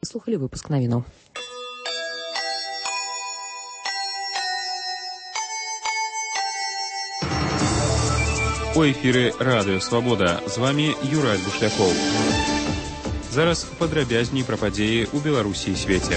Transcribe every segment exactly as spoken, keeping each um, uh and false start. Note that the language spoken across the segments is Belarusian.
слухали выпуск навінаў. У эфіры Радыё Свабода. З вами Юрай Бушлякоў. Зараз падрабязней пра падзеі ў Беларусі і свеце.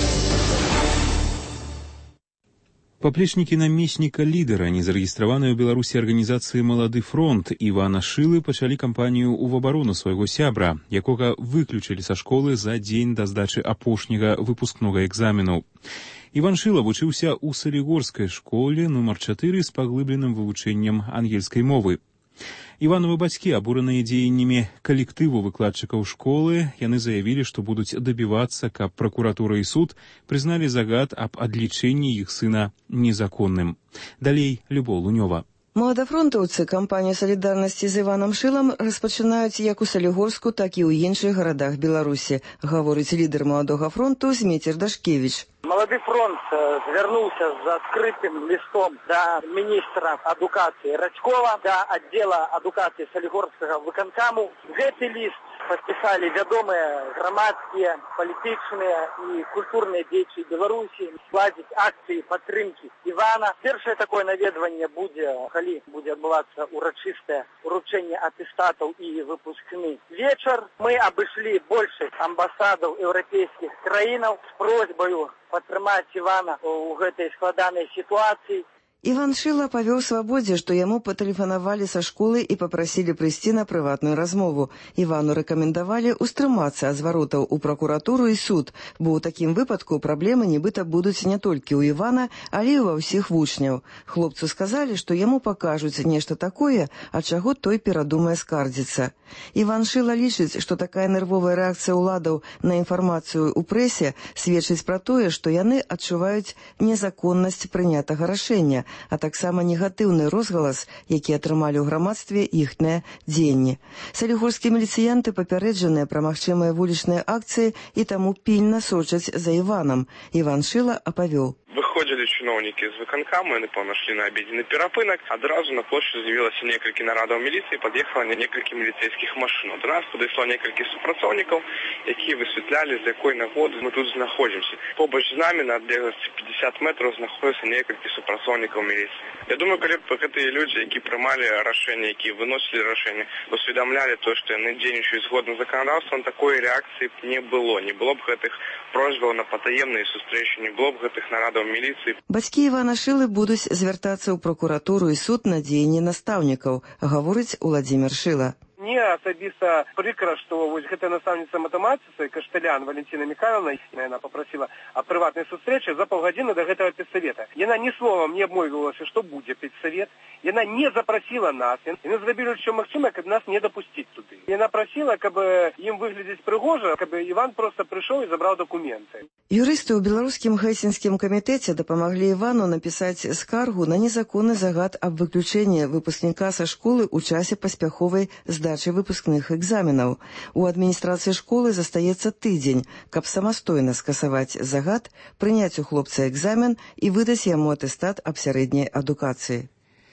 Паплечнікі намесніка лідара незарэгістраванай у Беларусі арганізацыі «Малады фронт» Івана Шылы пачалі кампанію ў абарону свайго сябра, якога выключылі са школы за дзень да здачы апошняга выпускнога экзамену. Іван Шыла вучыўся ў Салігорскай школе нумар чатыры з паглыбленым вывучэннем ангельскай мовы. Івановы бацькі, абураныя дзеяннямі калектыву выкладчыкаў школы, яны заявілі, што будуць дабівацца, каб пракуратура і суд прызналі загад аб адлічэнні іх сына незаконным. Далей Любоў Лунёва. Маладафронтаўцы кампанію салідарнасці з Іванам Шылам распачынаюць як у Салігорску, так і ў іншых гарадах Беларусі, гаворыць лідар Маладога фронту Зміцер Дашкевіч. Малады фронт звярнуўся з адкрытым лістом да міністра адукацыі Радзькова, да аддзела адукацыі Салігорскага выканкаму. Гэты ліст падпісалі вядомыя грамадскія, палітычныя і культурныя дзеячы Беларусі, складзіць акцыі падтрымкі Івана. Першае такое наведванне будзе, калі будзе адбывацца урачыстае уручэнне атэстатаў і выпускны вечар. Мы абышлі большасць амбасадаў еўрапейскіх краінаў з просьбаю падтрымаць Івана ў гэтай складанай сітуацыі. Іван Шыла павёў свабодзе, што яму патэлефанавалі са школы і папрасілі прыйсці на прыватную размову. Івану рэкамендавалі ўстрымацца ад зваротаў у пракуратуру і суд, бо ў такім выпадку праблемы нібыта будуць не толькі ў Івана, але і ва ўсіх вучняў. Хлопцу сказалі, што яму пакажуць нешта такое, ад чаго той перадумае скардзіцца. Іван Шыла лічыць, што такая нервовая рэакцыя ўладаў на інфармацыю ў прэсе сведчыць пра тое, што яны адчуваюць незаконнасць прынятага рашэння, а таксама негатыўны розгалас, які атрымалі ў грамадстве іхныя дзеянні. Салігорскія міліцыянты папярэджаныя пра магчымыя вулічныя акцыі і таму пільна сочаць за Іванам. Іван Шыла апавёў. Выходзілі чыноўнікі з выканкаму, яны паўнашлі на абедзены перапынак. Адразу на плошчы з'явілася некалькі нарадаў міліцыі, пад'ехала некалькі міліцэйскіх машын. До нас падышло некалькі супрацоўнікаў, якія высвятлялі, з якой нагоды мы тут знаходзімся. Побач з намі на адлегласці пятьдесят метраў знаходзяцца некалькі супрацоўнікаў міліцыі. Я думаю, калі б гэтыя людзі, які прымалі рашэнне, якія выносілі рашэнне, усведамлялі то, што яны дзейнічаюць згодна з заканадаўствам, такой рэакцыі б не было. Не было б гэтых просьбаў на патаемныя сустрэчы, не было б гэтых нарадаў міліцыі. Бацькі Івана Шылы будуць звяртацца ў пракуратуру і суд на дзеянні настаўнікаў, гаворыць Уладзімір Шыла. Мне асабіста прыкра, што вось гэтая настаўніца матэматыцы Кашталян Валентина Михайловна, яна папрасіла аб прыватнай сустрэчы за паўгадзіны да гэтага педсавета. Яна ні словам не абмовілася, што будзе педсавет. Яна не запрасіла нас. Яны зрабілі ўсё магчымае, каб нас не дапусціць туды. Яна прасіла, каб ім выглядзець прыгожа, каб Іван проста прыйшоў і забраў дакументы. Юрысты ў беларускім гельсінскім камітэце дапамаглі Івану напісаць скаргу на незаконны загад аб выключэнні выпускніка са школы ў часе паспяховай здачы выпускных экзаменаў. У адміністрацыі школы застаецца тыдзень, каб самастойна скасаваць загад, прыняць у хлопца экзамен і выдаць яму атэстат аб сярэдняй адукацыі.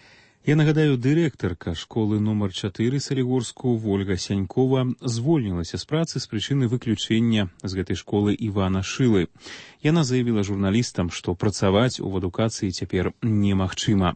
Я нагадаю, дырэктарка школы нумар чатыры Салігорску Вольга Сянькова звольнілася з працы з прычыны выключэння з гэтай школы Івана Шылы. Яна заявіла журналістам, што працаваць у адукацыі цяпер немагчыма.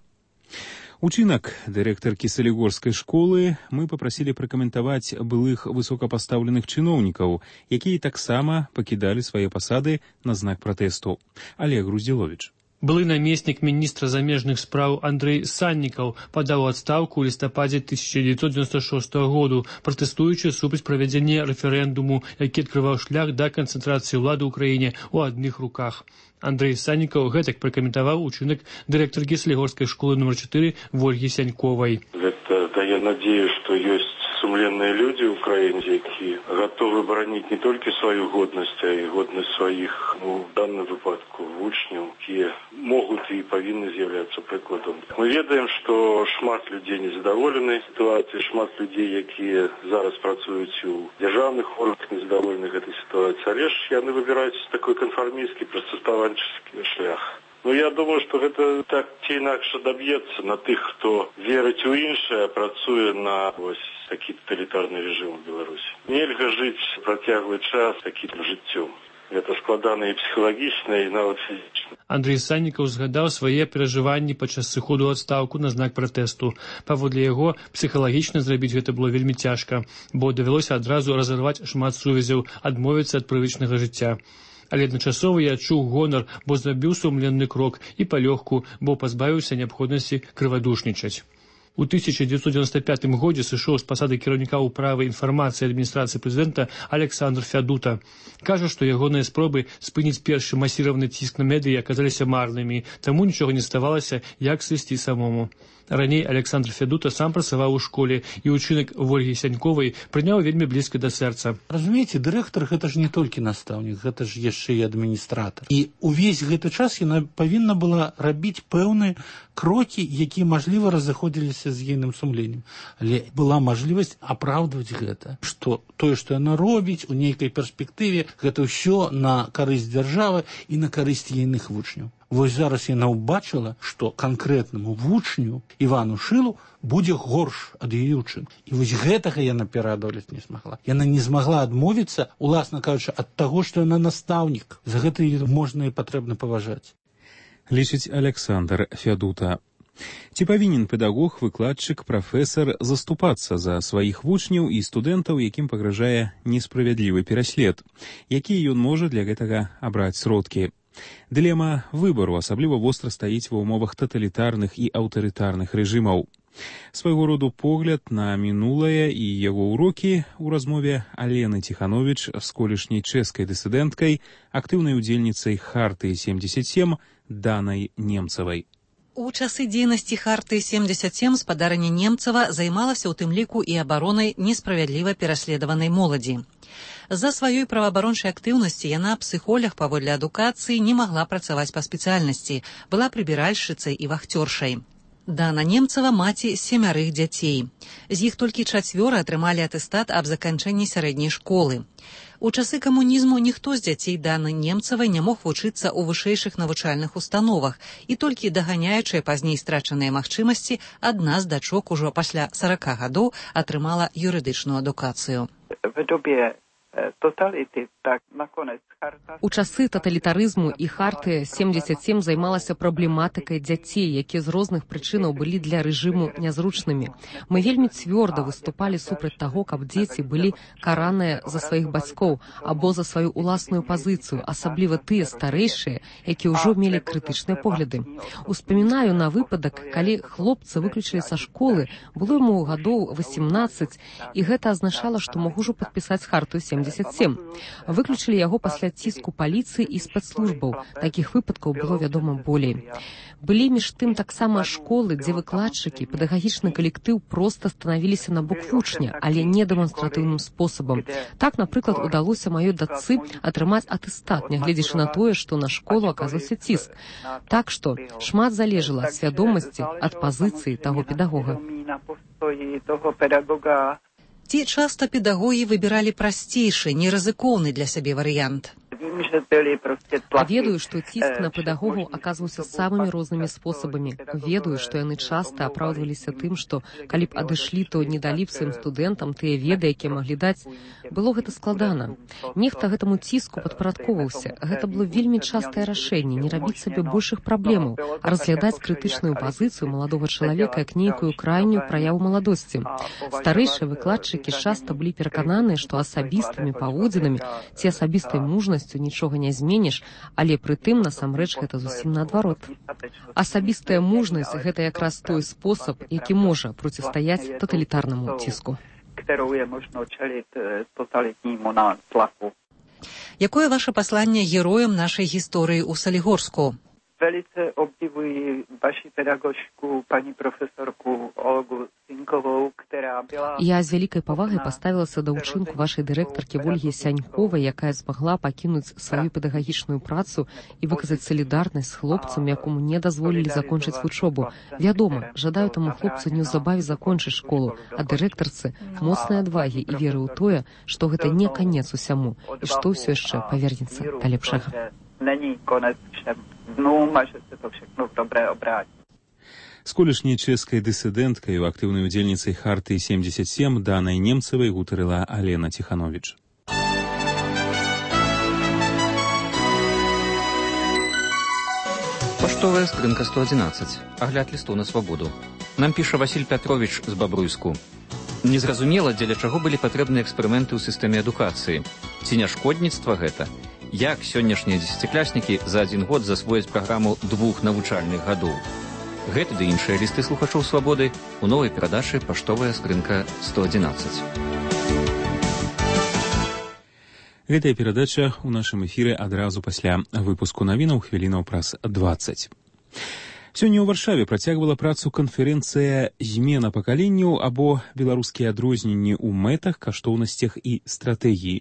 Учынак дырэктаркі Салігорскай школы мы папрасілі пракаментаваць былых высокапастаўленых чыноўнікаў, якія таксама пакідалі свае пасады на знак пратэсту. Олег Груздзіловіч. Былы намеснік міністра замежных спраў Андрэй Саннікаў падаў адстаўку ў лістападзе тысяча дзевятьсот девяносто шостого году, пратэстуючы супраць правядзення рэферэндуму, які адкрываў шлях да канцэнтрацыі ўлады ў краіне ў адных руках. Андрэй Саннікаў гэтак пракаментаваў учынак дырэктаркі Салігорскай школы нумар чатыры Вольгі Сяньковай. Гэта дае надзею, што ёсць сумленныя людзі ў краіне, якія гатовы бараніць не толькі сваю годнасць, а і годнасць сваіх, ну, в данным выпадку, вучняў, якія могуць і павінны з'яўляцца прыкладам. Мы ведаем, што шмат людзей незадаволены сітуацыяй, шмат людзей, якія зараз працуюць у дзяржаўных органах, незадаволены гэтай сітуацыяй, але ж яны выбіраюць такой канфармісцкі, прыстасаванчаскі шлях. Ну, я думаю, што гэта так ці інакш адаб'ецца на тых, хто верыць у іншае, працуе на вось такі таталітарны рэжым у Беларусі. Нельга жыць працяглы час такім жыццём. Гэта складана і псіхалагічна, і нават фізічна. Андрэй Саннікаў згадаў свае перажыванні падчас сыходу ў адстаўку на знак пратэсту. Паводле яго, псіхалагічна зрабіць гэта было вельмі цяжка, бо давялося адразу разарваць шмат сувязяў, адмовіцца ад прывычнага жыцця. Але адначасова я адчуў гонар, бо зрабіў сумленны крок, і палёгку, бо пазбавіўся неабходнасці крывадушнічаць. У тысяча дзевяцьсот дзевяносто пятым годзе сышоў з пасады кіраўніка ўправы інфармацыі адміністрацыі прэзідэнта Александр Фядута. Кажа, што ягоныя спробы спыніць першы масіраваны ціск на медыі аказаліся марнымі, таму нічога не ставалася, як сысці самому. Раней Александр Фядута сам працаваў у школе, і ўчынак Вольгі Сяньковай прыняў вельмі блізка да сэрца. Разумееце, дырэктар гэта ж не толькі настаўнік, гэта ж яшчэ і адміністратар. І увесь гэты час яна павінна была рабіць пэўныя крокі, якія, мажліва, разыходзіліся з ейным сумленнем. Але была мажлівасць апраўдваць гэта, што тое, што яна робіць у нейкай перспектыве, гэта ўсё на карысць дзяржавы і на карысць ейных вучняў. Вось зараз яна ўбачыла, што канкрэтнаму вучню Івану Шылу будзе горш ад яе ўчынку. І вось гэтага яна пераадолець не змагла. Яна не змагла адмовіцца, уласна кажучы, ад таго, што яна настаўнік. За гэта її можна і патрэбна паважаць. Лічыць Александр Фядута. Ці павінен педагог, выкладчык, прафесар заступацца за сваіх вучняў і студэнтаў, якім пагражае несправядлівы пераслед? Якія ён можа для гэтага абраць сродкі? Дылема выбару асабліва востра стаіць ва ўмовах таталітарных і аўтарытарных рэжымаў. Свайго роду погляд на мінулае і яго ўрокі ў размове Алены Тиханович з колішняй чэшскай дысідэнткай, актыўнай удзельніцай Хартыі семьдесят семь Данай Немцавай. У часы дзейнасці Хартыі семьдесят семь спадарня Немцава займалася ў тым ліку і абаронай несправядліва пераследаванай моладзі. За сваёй праваабарончай актыўнасці яна, псіхолог паводле адукацыі, не магла працаваць па спецыяльнасці, была прыбіральшчыцай і вахцёршай. Дана Немцава маці семярых дзяцей. З іх толькі чацвёра атрымалі атэстат аб заканчэнні сярэдняй школы. У часы камунізму ніхто з дзяцей Даны Немцавай не мог вучыцца ў вышэйшых навучальных установах, і толькі даганяючыя пазней страчаныя магчымасці, адна з дачок ужо пасля сорока гадоў атрымала юрыдычную адукацыю. У часы таталітарызму і Хартыя семьдесят семь займалася праблематыкай дзяцей, якія з розных прычынаў былі для рэжыму нязручнымі. Мы вельмі цвёрда выступалі супраць таго, каб дзеці былі караныя за сваіх бацькоў або за сваю ўласную пазіцыю, асабліва тыя старэйшыя, якія ўжо мелі крытычныя погляды. Успамінаю на выпадак, калі хлопца выключылі са школы, было яму гадоў восемнадцаць, і гэта азначала, што мог ужо падпісаць Хартыю семьдесят семь. Выключылі яго пасля ціску паліцыі і спецслужбаў. Такіх выпадкаў было, вядома, болей. Былі між тым таксама школы, дзе выкладчыкі, педагагічны калектыў проста станавіліся на бок вучня, але не дэманстратыўным спосабам. Так, напрыклад, удалося маёй дачцы атрымаць атэстат, нягледзячы на тое, што на школу аказаўся ціск. Так што шмат залежала ад свядомасці, ад пазіцыі таго педагога. Ці часта педагогі выбіралі прасцейшы, нерызыкоўны для сябе варыянт? Ведаю, што ціск на педагогаў аказваўся самымі рознымі спосабамі. Ведаю, што яны часта апраўдваліся тым, што калі б адышлі, то не далі б сваім студэнтам тыя веды, якія маглі даць. Было гэта складана. Нехта гэтаму ціску падпарадковаўся. Гэта было вельмі частае рашэнне не рабіць сабе большых праблемаў, а разглядаць крытычную пазіцыю маладога чалавека як нейкую крайнюю праяву маладосці. Старэйшыя выкладчыкі часта былі перакананыя, што асабістымі паводзінамі ці асабістай мужнасцю нічога не зменіш, але пры тым насамрэч гэта зусім наадварот. Асабістая мужнасць – гэта якраз той спосаб, які можа процістаяць таталітарнаму ціску. Якое ваше пасланне героям нашай гісторыі ў Салігорску? Velice obdivuji vaši pedagožku, pani profesorku Olgu Сінькову, která была... Я з вялікай павагай паставілася да ўчынку вашай дырэктаркі Вольгі Сяньковай, якая змагла пакінуць сваю педагагічную працу і выказаць салідарнасць з хлопцам, якому не дазволілі закончыць вучобу. Вядома, жадаю таму хлопцу неўзабаве закончыць школу, а дырэктарцы моцнай адвагі і веры ў тое, што гэта не канец усяму і што ўсё яшчэ павернецца да лепшага. Není konec všem dnům a že se to všechno v dobré obrátí. З колішняй чэшскай дысідэнткай у актыўнай удзельніцай Хартыі семьдесят семь Данай Немцавай гутарыла Алена Тиханович. Паштовая скрынка сто одиннадцать. Агляд лісту на свабоду. Нам піша Васіль Пятрович з Бабруйску. Незразумела, дзеля чаго былі патрэбныя эксперыменты ў сістэме адукацыі. Ці не шкодніцтва гэта? Як сённяшнія дзесяцікляснікі за адзін год засвояць праграму двух навучальных гадоў? Гэты ды іншыя лісты слухачоў свабоды у новай перадачы «Паштовая скрынка сто одиннадцать». Гэтая перадача ў нашым эфіры адразу пасля выпуску навінаў хвілінаў праз дваццаць. Сёння ў Варшаве працягвала працу канферэнцыя «Змена пакаленняў» або беларускія адрозненні ў мэтах, каштоўнасцях і стратэгіі.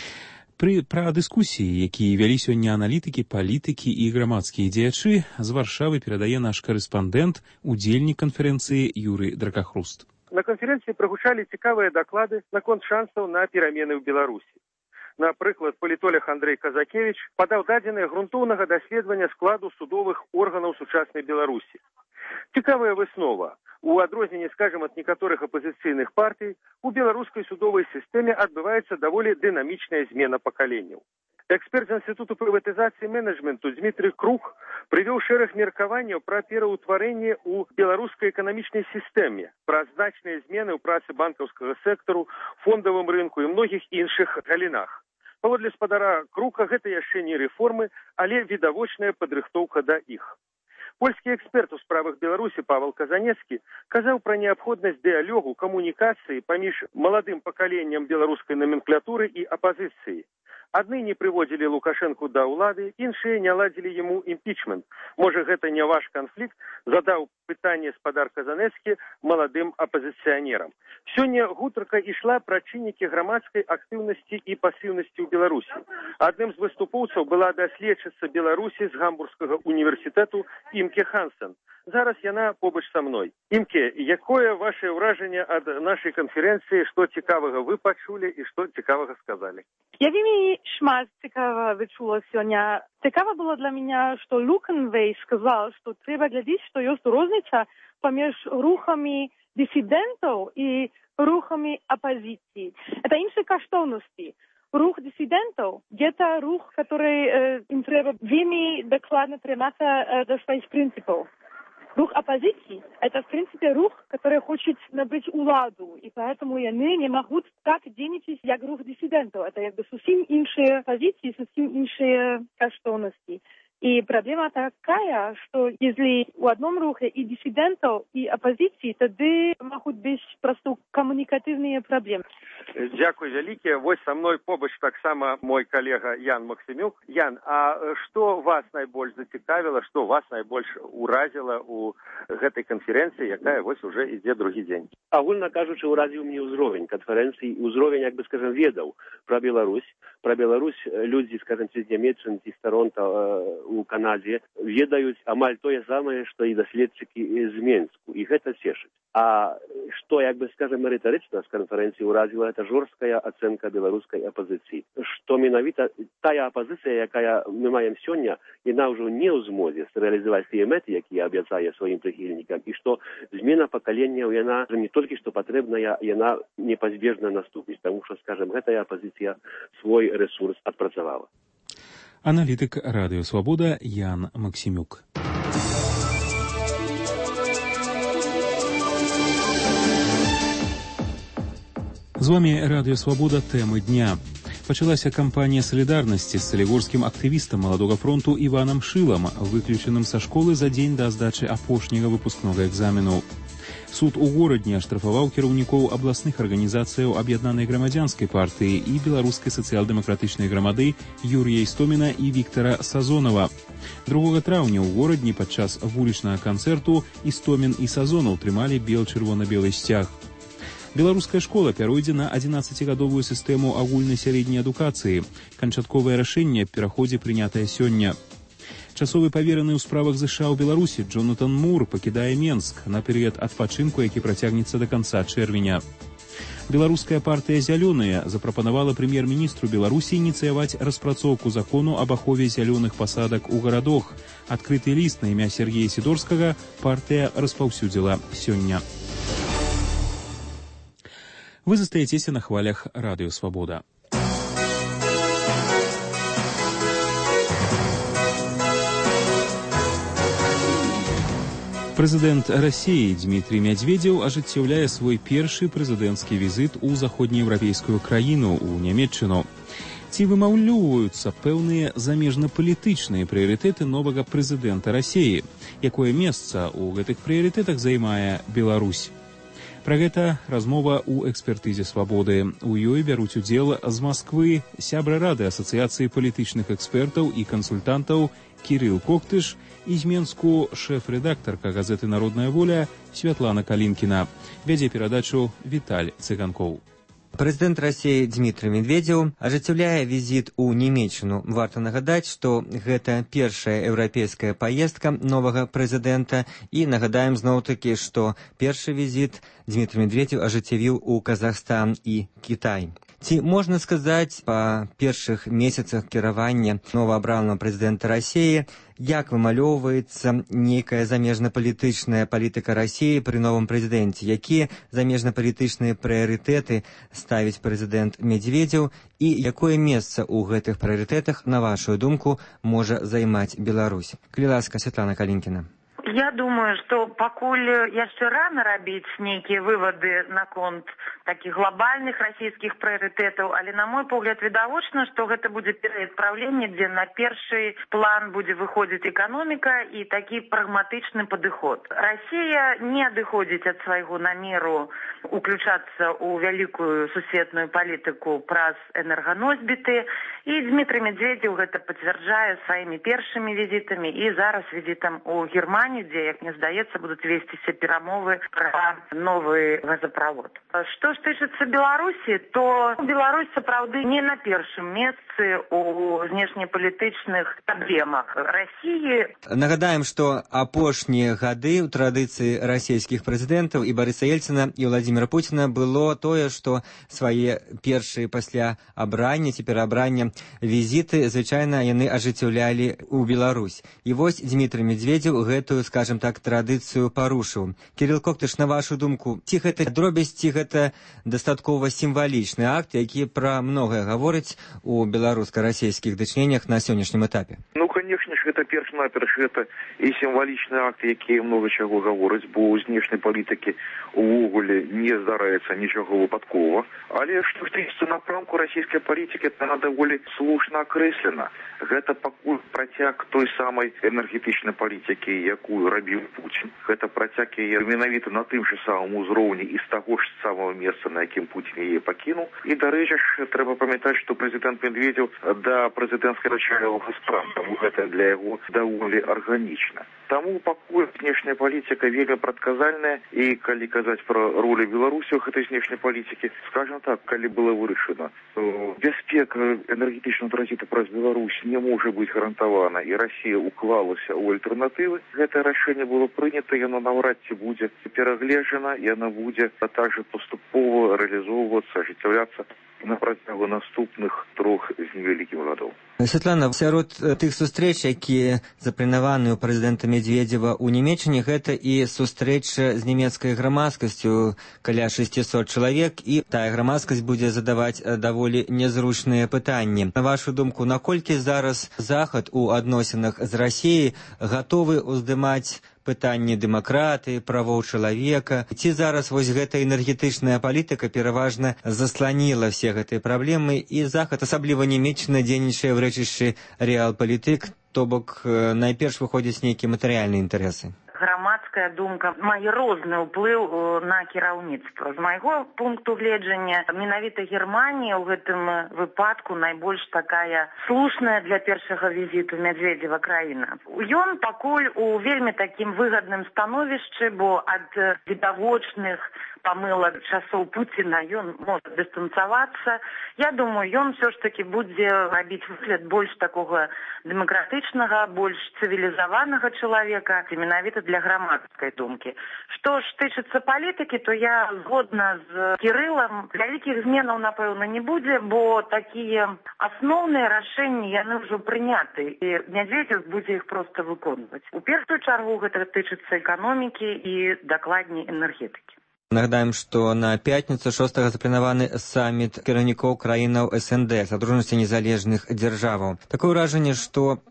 Пры пра дыскусіі, якія вялі сёння аналітыкі, палітыкі і грамадскія дзеячы, з Варшавы перадае наш карэспандэнт, удзельнік канферэнцыі Юрый Дракахруст. На канферэнцыі прагучалі цікавыя даклады наконт шансаў на перамены ў Беларусі. Напрыклад, палітолог Андрей Казакевич падаў дадзеныя грунтоўнага даследавання складу судовых органаў сучаснай Беларусі. Цікавая выснова. У адрозненні, скажем, ад некаторых апазіцыйных партый, у беларускай судовай сістэме адбываецца даволі дынамічная змена пакаленняў. Эксперт Інстытуту прыватызацыі менеджменту Дмітрый Круг прывёў шэраг меркаванняў пра пераўтварэнне ў беларускай эканамічнай сістэме, пра значныя змены ў працы банкаўскага сектару, фондавым рынку і многіх іншых галінах. Паводле спадара Круга гэта яшчэ не рэформы, але відавочная падрыхтоўка да іх. Польскі эксперт у справах Беларусі Павел Казанецкі казаў пра неабходнасць дыялогу, камунікацыі паміж маладым пакаленнем беларускай номенклатуры і апазіцыі. Адны не прыводзілі Лукашэнку да ўлады, іншыя не ладзілі яму імпічмент. Можа, гэта не ваш канфлікт, задаў пытанне спадар Казанецкі маладым апазіцыянерам. Сёння гутарка ішла пра чыннікі грамадскай актыўнасці і пасіўнасці ў Беларусі. Адным з выступоўцаў была даследчыца Беларусі з Гамбургскага універсітэту Імке Хансен. Зараз яна побач са мной. Імке, якое ваше ўражанне ад нашай канферэнцыі, што цікавага вы пачулі і што цікавага сказалі? Я вельмі шмат цікавага вычула сёння. Цікава было для мяне, што Лукенвей сказал, што трэба глядзець, што ёсць розніца паміж рухамі дысідэнтаў і рухамі апазіцыі. Это іншыя каштоўнасці. Рух диссидентов – это рух, который э, им треба вельми докладно требоваться э, до своих принципов. Рух оппозиции – это, в принципе, рух, который хочет набыть уладу, и поэтому они не могут так дениться, как рух диссидентов. Это как бы совсем іншие позиции, совсем іншие каштовности. И проблема такая, что если у одном рухе и диссидентов, и оппозиции, тогда могут быть просто коммуникативные проблемы. Дякую вялікі. Вось са мной побач таксама мой калега Ян Максимюк. Ян, а што вас найбольш зацікавіла, што вас найбольш уразіла у гэтай канферэнцыі, якая вось уже ідзе другі дзень? Агульна кажучы, уразіў мне ўзровень канферэнцыі, ўзровень, як бы скажем, ведаў пра Беларусь. Пра Беларусь людзі, скажем, ці з Нямецчыны, ці з Торонта у Канадзе ведаюць амаль тое самае, што і даследчыкі з Менску. І гэта цешыць. А што, як бы скажем, рытарычна з канферэнцыі ўразіла, это жорсткая ацэнка беларускай апазіцыі. Што менавіта тая апазіцыя, якая мы маем сёння, яна ўжо не ў змозе рэалізаваць тыя мэты, якія абяцае сваім прыхільнікам, і што змена пакаленняў, яна не толькі што патрэбная, яна непазбежна наступіць, таму што, скажем, гэтая апазіцыя свой ресурс адпрацавала. Аналітык Радыё Свабода Ян Максимюк. З вами Радыё Свабода, тэмы дня. Пачалася кампанія салідарнасці з салігорскім актывістам маладога фронту Іванам Шылам, выключаным са школы за дзень да здачы апошняга выпускнога экзамену. Суд у горадні аштрафаваў кіраўнікоў абласных арганізацыяў аб'яднанай грамадзянскай партыі і беларускай сацыял-дэмакратычнай грамады Юрія Істоміна і Віктара Сазонава. другога траўня ў горадні падчас вулічнага канцэрту Істомін і Сазонаў трымалі бел-чырвона-белы сцяг. Беларуская школа пяройдзе на адзінаццацігадовую сістэму агульнай сярэдняй адукацыі. Канчатковае рашэнне аб пераходзе прынятае сёння. Часовы павераны ў справах ЗША ў Беларусі Джонатан Мур пакідае Менск на перыяд адпачынку, які працягнецца да канца чэрвеня. Беларуская партыя «Зялёныя» запрапанавала прэм'ер-міністру Беларусі ініцыяваць распрацоўку закону аб ахове зялёных пасадак у гарадах. Адкрыты ліст на імя Сергея Сідорскага партыя распаўсюдзіла сёння. Вы застаецеся на хвалях Радыё Свабода. Прэзідэнт Расіі Дмітрий Медведзеў ажыццяўляе свой першы прэзідэнцкі візіт у заходнееўрапейскую краіну, у Нямецчыну. Ці вымаўлёўваюцца пэўныя замежнапалітычныя прыярытэты новага прэзідэнта Расіі? Якое месца ў гэтых прыярытэтах займае Беларусь? Пра гэта размова ў экспертызе «Свабоды». У ёй бяруць удзел з Масквы сябра Рады Асацыяцыі палітычных экспертаў і кансультантаў Кірыл Коктыш і з Менску шэф-рэдактарка газеты «Народная воля» Святлана Калінкіна. Вядзе перадачу Віталь Цыганкоў. Прэзідэнт Расіі Дмітрий Медведзеў ажыццяўляе візіт у Нямецчыну. Варта нагадаць, што гэта першая еўрапейская паездка новага прэзідэнта, і нагадаем зноў-такі, што першы візіт Дмітрий Медведзеў ажыццявіў у Казахстан і Кітай. Ці можна сказаць, па першых месяцах кіравання новаабранага прэзідэнта Расіі, як вымалёўваецца нейкая замежнапалітычная палітыка Расіі пры новым прэзідэнце? Якія замежнапалітычныя прыярытэты ставіць прэзідэнт Медведзеў і якое месца ў гэтых прыярытэтах, на вашу думку, можа займаць Беларусь? Калі ласка, Святлана Калінкіна. Я думаю, што пакуль яшчэ рана рабіць нейкія вывады наконт такіх глобальных расійскіх прыярытэтаў, але, на мой погляд, відавочна, што гэта будзе перыяд правлення, дзе на першы план будзе выходзіць эканоміка і такі прагматычны падыход. Расія не адыходзіць ад свайго намеру уключацца ў вялікую сусветную палітыку праз энерганосьбіты, і Дмітрий Медведзеў гэта пацвярджае сваімі першымі візітамі і зараз візітам у Германію, дзе, як мне здаецца, будуць весціся перамовы пра новы газаправод. Што ж тычыцца Беларусі, то Беларусь сапраўды не на першым месцы ў знешнепалітычных праблемах Расіі. Нагадаем, што апошнія гады ў традыцыі расійскіх прэзідэнтаў і Барыса Ельцына, і Владзіміра Пуціна было тое, што свае першыя пасля абрання ці пераабрання візіты, звычайна, яны ажыццяўлялі ў Беларусь. І вось Дмітрий Медведзеў гэтую, скажем так, традыцыю парушыў. Кірыл Коктыш, на вашу думку, ці гэта дробязь, ці гэта дастаткова сімвалічны акт, які пра многае гаворыць у беларуска-расійскіх дачыненнях на сённяшнім этапе? Ну, конечно ж, гэта перш-наперш, гэта і сімвалічны акт, які многа чаго гаворыць, бо ў знешняй палітыкі увогуле не здараецца нічога выпадкова. Але што тычыцца напрамку расійскай палітыкі, яна даволі слушна акрэслена. Гэта пакуль працяг той самай энергетычнай палітыкі, якую рабіў Пуцін. Гэта працяг яе менавіта на тым жа самым узроўні і з таго ж самого месца, на якім Пуцін яе пакінуў. І, дарэчы ж, трэба памятаць, што прэзідэнт Медведзеў да прэзідэнцкай начальнага справ, таму гэта для яго даволі арганічна. Таму пакуль знешняя палітыка вельмі прадказальная, і калі казаць пра ролю Беларусі ў гэтай знешняй палітыкі, скажем так, калі было вырашана, бяспека энергетычнага транзіту праз Беларусь не можа быць гарантавана, і Расія уклалася ў альтэрнатывы, гэтае рашэнне было прынята, яно наўрад ці будзе перагледжана, яно будзе также паступова рэалізоўвацца, ажыццяўляцца на працягу наступных трох з невялікім гадоў. Святлана, сярод тых сустрэч, якія запланаваны ў прэзідэнта Медведзева ў Нямецчыне, гэта і сустрэча з нямецкай грамадскасцю каля шэсцісот чалавек, і тая грамадскасць будзе задаваць даволі нязручныя пытанні. На вашу думку, наколькі зараз Захад у адносінах з Расіяй гатовы ўздымаць пытанні дэмакратыі, правоў чалавека? Ці зараз вось гэта энергетычная палітыка пераважна засланіла все гэтыя праблемы, і Захад, асабліва Нямецчына, дзейнічае ў рэчышчы рэалпалітык, то бок найперш выходзяць нейкія матэрыяльныя інтарэсы? Грамадская думка мае розны ўплыў на кіраўніцтва. З майго пункту гледжання, менавіта Германія ў гэтым выпадку найбольш такая слушная для першага візіту Медведзева краіна. Ён пакуль у вельмі такім выгадным становішчы, бо ад відавочных памылак часоў Пуціна ён можа дыстанцавацца. Я думаю, ён все ж таки будзе рабіць выгляд больш такога дэмакратычнага, больш цывілізаванага чалавека, менавіта для грамадскай думкі. Што ж тычыцца палітыкі, то я згодна з Кірылам. Вялікіх зменаў, напэўна, не будзе, бо такія асноўныя рашэнні яны ўжо прыняты, і Медведзев будзе іх проста выконваць. У першую чаргу гэта тычыцца эканомікі і дакладней энергетыкі. Нагадаем, што на пятніцу шостага запланаваны саміт кіраўнікоў краінаў эс эн дэ, Садружнасці незалежных дзяржаваў. Такое ўражанне, што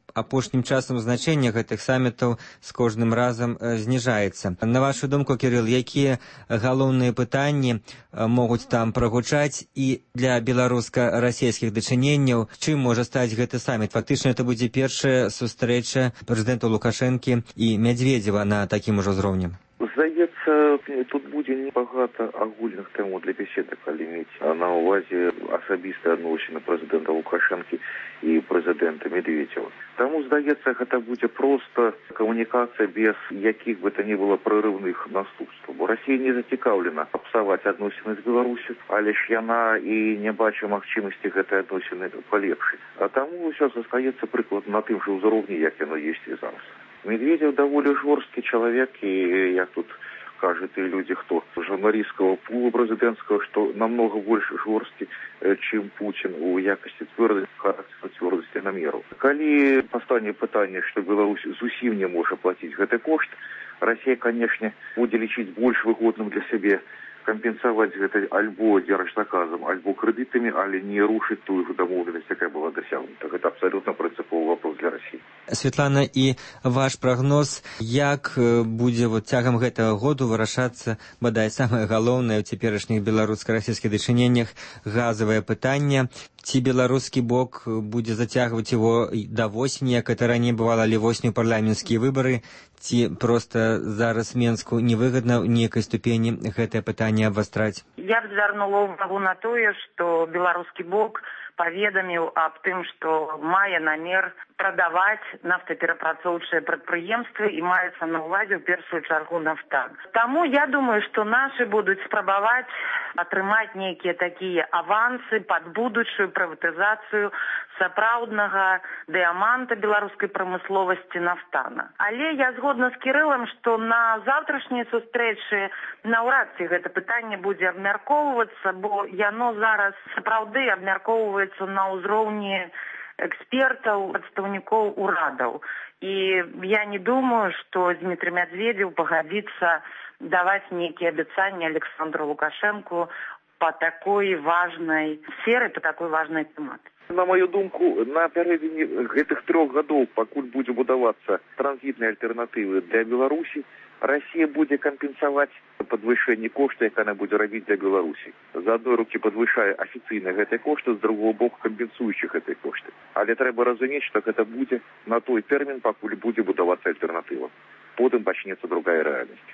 апошнім часам значэнне гэтых самітаў з кожным разам зніжаецца. На вашу думку, Кірыл, якія галоўныя пытанні могуць там прагучаць і для беларуска-расійскіх дачыненняў, чым можа стаць гэты саміт? Фактычна, это будзе першая сустрэча прэзідэнта Лукашэнкі і Мядзведзева на такім ужо ўзроўні. Здаецца, тут будзе небагата агульных тэмаў для беседы, калі мець на ўвазе асабістыя адносіны прэзідэнта Лукашэнкі і прэзідэнта Медведзева. Таму, здаецца, гэта будзе проста камунікацыя без якіх бы то ні было прэрыўных наступстваў. Бо Расія не зацікаўлена псаваць адносіны з Беларусю, але ж яна і не бачыць магчымасці гэтыя адносіны палепшыць. А таму ўсё застаецца прыкладна на тым жа ўзроўні, як яно ёсць і зараз. Медведев даволі жорсткі чалавек, і як тут кажуць і людзі, хто журналісцкага пулу прэзідэнцкага, што намного больш жорсткі, чым Путін у якасці цвёрдасці характару, цвёрдасці намераў. Калі пастане пытанне, што Беларусь зусім не можа плаціць гэты кошт, Расія, канешне, будзе лічыць больш выгодным для сябе кампенсаваць гэта альбо дзяржзаказам, альбо крэдытамі, але не рушыць тую ж дамоўленасць, якая была дасягнута. Гэта абсалютна прынцыповы вопрос для Расіі. Святлана, і ваш прагноз, як будзе вот цягам гэтага году вырашацца, бадай, самае галоўнае ў цяперашніх беларуска-расійскіх дачыненнях газавае пытанне? Ці беларускі бок будзе зацягваць его да восені, як это раней бывала, але восенню парламенцкія выбары, ці проста зараз Менску невыгадна ў нейкай ступені гэтае пытанне абвастраць? Я б звярнула ўвагу на тое, што беларускі бок паведаміў аб тым, што мае намер прадаваць нафтаперапрацоўчыя прадпрыемствы і маецца на ўвазе ў першую чаргу нафтак. Таму я думаю, што нашы будуць спрабаваць атрымаць нейкія такія авансы пад будучую прыватызацыю сапраўднага дыяманта беларускай прамысловасці нафтана. Але я згодна з Кірылам, што на заўтрашняй сустрэчы наўрад ці гэта пытанне будзе абмяркоўвацца, бо яно зараз сапраўды абмяркоўваецца на ўзроўні экспертаў, прадстаўнікоў урадаў. І я не думаю, што Дмітрий Медведев пагадзіцца даваць нейкія абяцанні Александру Лукашэнку по такой важнай сферы, по такой важнай тэматыцы. На мою думку, на пярэдзіне гэтых трох гадоў, пакуль будзе будавацца транзітныя альтэрнатывы для Беларусі, Расія будзе кампенсаваць падвышэнне кошта, яка яна будзе рабіць для Беларусі. З адной рукі падвышае афіцыйна гэтыя кошты, з другого боку кампенсуючы гэтыя кошты. Але трэба разумець, што гэта будзе на той тэрмін, пакуль будзе будавацца альтэрнатыва. Потым пачнецца другая рэальнасць.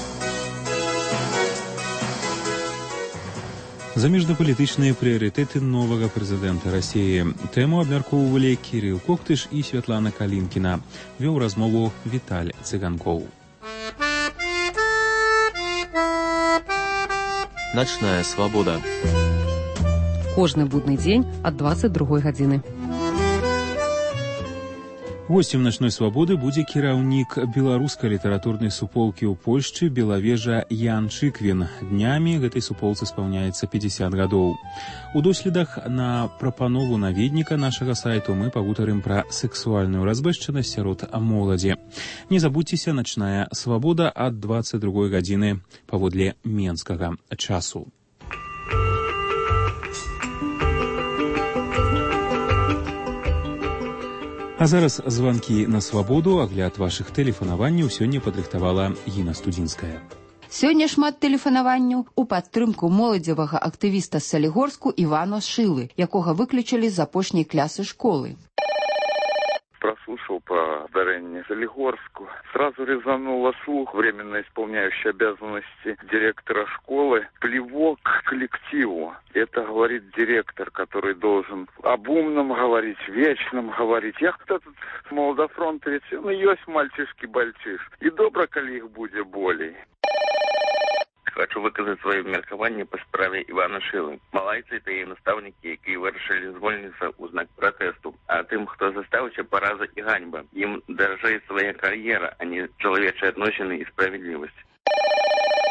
Замежнапалітычныя прыярытэты новага прэзідэнта Расіі. Тэму абмяркоўвалі Кірыл Коктыш і Святлана Калінкіна. Вёў размову Віталь Цыганкоў. Начная свабода. Кожны будны дзень ад дваццаць другой гадзіны. Госцем начной свабоды будзе кіраўнік беларускай літаратурнай суполкі ў Польшчы Белавежа Ян Чыквін. Днямі гэтай суполцы спаўняецца пятьдесят гадоў. У доследах на прапанову наведніка нашага сайту мы пагутарым пра сексуальную разбэшчанасць сярод моладзі. Не забудзьцеся, начная свабода ад дваццаць другой гадзіны паводле менскага часу. А зараз званкі на свабоду, агляд вашых тэлефанаванняў сёння падрыхтавала Гіна Студзінская. Сёння шмат тэлефанаванняў у падтрымку моладзевага актывіста з Салігорску Івана Шылы, якога выключылі з апошняй клясы школы. Прослушал по здарению Солигорску. Сразу резануло слух временно исполняющий обязанности директора школы. Плевок к коллективу. Это говорит директор, который должен об умном говорить, вечном говорить. Я кто тут молодофронтовец, ну есть мальчишки-бальчиш. И добро, коли их будет болей. Хочу выказаць сваё меркаванне па справе Івана Шылы. Малайцы — тыя настаўнікі, якія вырашылі звольніцца ў знак пратэсту. А тым, хто застаўся, параза і ганьба. Ім даражэй свая кар'ера, а не чалавечыя адносіны і справядлівасць.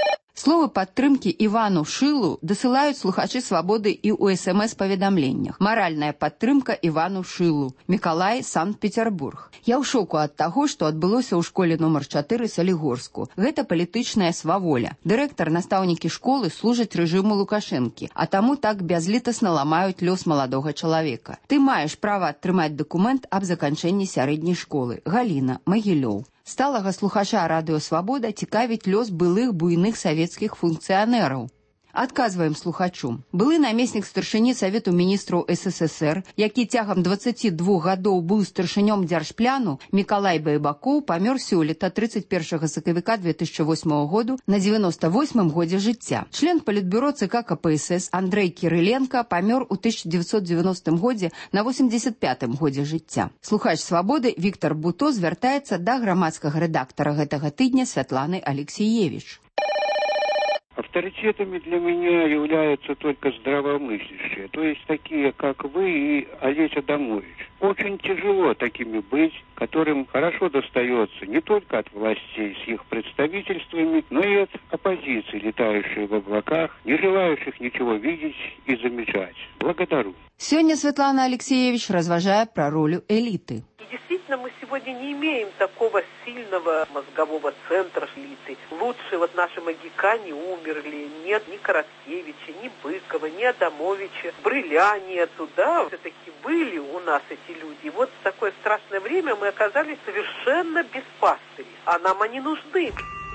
Словы падтрымкі Івану Шылу дасылаюць слухачы свабоды і ў эс-эм-эс-паведамленнях. Маральная падтрымка Івану Шылу. Мікалай, Санкт-Петербург. Я ў шоку ад таго, што адбылося ў школе нумар чатыры Салігорску. Гэта палітычная сваволя. Дырэктар, настаўнікі школы служаць рэжыму Лукашэнкі, а таму так бязлітасна ламаюць лёс маладога чалавека. Ты маеш права атрымаць дакумент аб заканчэнні сярэдняй школы. Галіна, Магілёў. Сталага слухача Радыё Свабода цікавіць лёс былых буйных савецкіх функцыянераў. Адказваем слухачу. Былы намеснік старшыні Савету міністраў эс эс эс эр, які цягам дваццаці двух гадоў быў старшынём дзяржпляну, Мікалай Байбакоў памёр сёлета трыццаць першага сакавіка две тысячы восьмага году на дзевяноста восьмым годзе жыцця. Член палітбюро ЦК ка пэ эс эс Андрэй Кірыленка памёр у тысяча дзевяцьсот дзевяностым годзе на восемьдесят пятым годзе жыцця. Слухач Свабоды Віктор Буто звяртаецца да грамадскага рэдактара гэтага тыдня Святланы Алексеевич. Авторитетами для меня являются только здравомыслящие, то есть такие, как вы и Олесь Адамович. Очень тяжело такими быть, которым хорошо достается не только от властей с их представительствами, но и от оппозиции, летающей в облаках, не желающих ничего видеть и замечать. Благодарю. Сегодня Светлана Алексеевич разважает про роль элиты. Действительно, мы сегодня не имеем такого сильного мозгового центра элиты. Лучшие вот наши магикане умерли. Нет ни Караскевича, ни Быкова, ни Адамовича. Брыля нету, да. Все-таки были у нас эти люди. И вот в такое страшное время мы оказались совершенно без пастырей. А нам они нужны.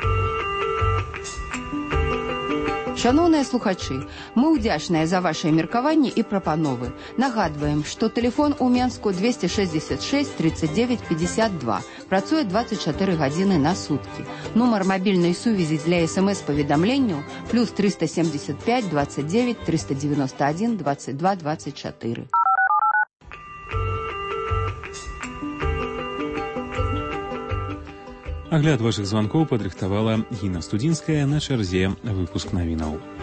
Шановныя слухачы, мы ўдзячныя за вашыя меркаванні і прапановы. Нагадваем, што тэлефон у Менску двести шестьдесят шесть тридцать девять пятьдесят два працуе двадцать чатыры гадзіны на суткі. Нумар мабільнай сувязі для эс-эм-эс-паведамленняў плюс триста семьдесят пять двадцать девять триста девяносто один двадцать два двадцать четыре. Агляд вашых званкоў падрыхтавала Гіна Студзінская, на чарзе выпуск навінаў.